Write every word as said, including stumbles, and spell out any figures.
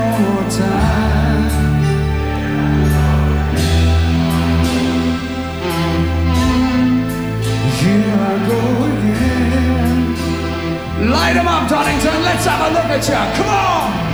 more time. Here I go again. Light 'em up, Donington, let's have a look at you, come on!